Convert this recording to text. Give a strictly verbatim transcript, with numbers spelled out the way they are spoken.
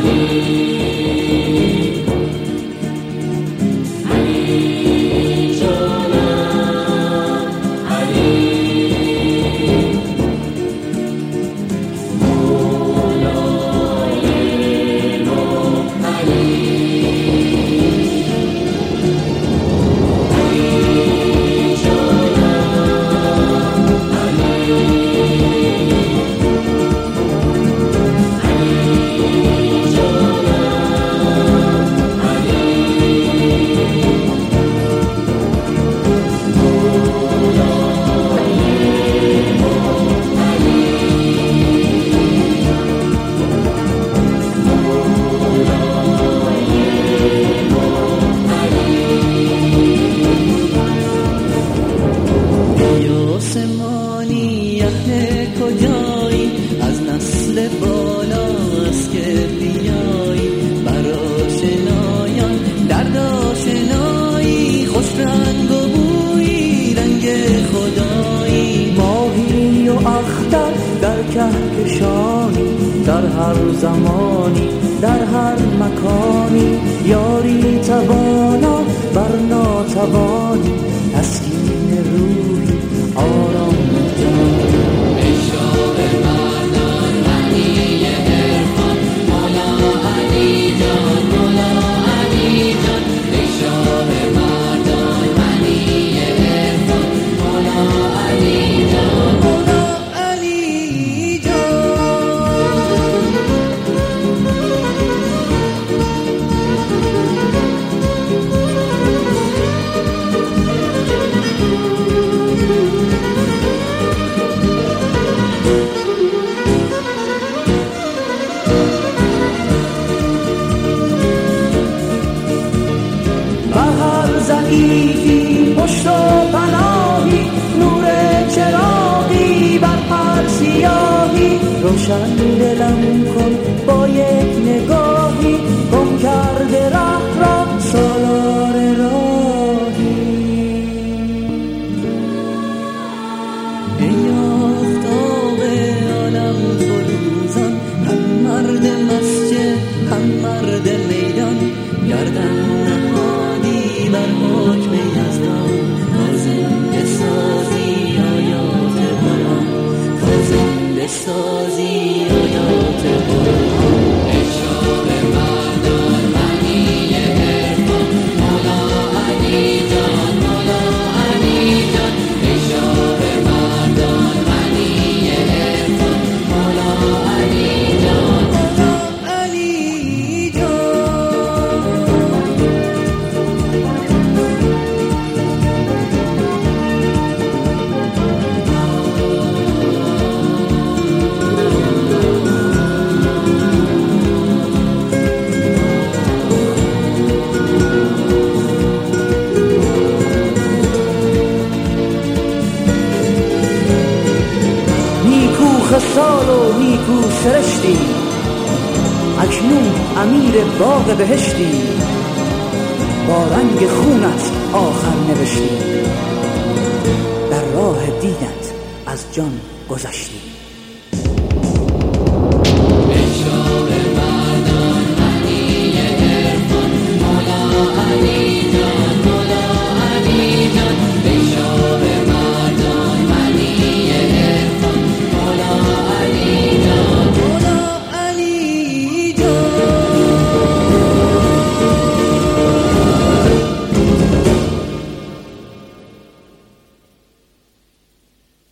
کهکشانی در هر زمانی در هر مکانی، یاری توانا بر ناتوانی، تسکین روحی آرام جانی. اشراق مردان معنی عرفان، مولا علی جان مولا علی جان. اشراق مردان معنی عرفان، مولا علی جان مولا علی جان. ضعیفی پشت و پناهی، نور چراغی بر هر سیاهی، روشن دلم کن با یک نگاهی، گم کرده ره را سالار راهی. ای آفتاب عالم فروزان، هم مرد مسجد هم مرد میدان، گردن بر حکم یزدان، تا زنده سازی آیات قرآن، تا زنده سازی آیات قرآن. اشراق مردان معنی عرفان، مولا علی جان مولا علی جان. اشراق مردان معنی عرفان، مولا علی جان مولا علی جان. خصال و نیکو سرشتی، اکنون امیر باغ بهشتی، با رنگ خونت آخر نوشتی، در راه دینت از جان گذشتی.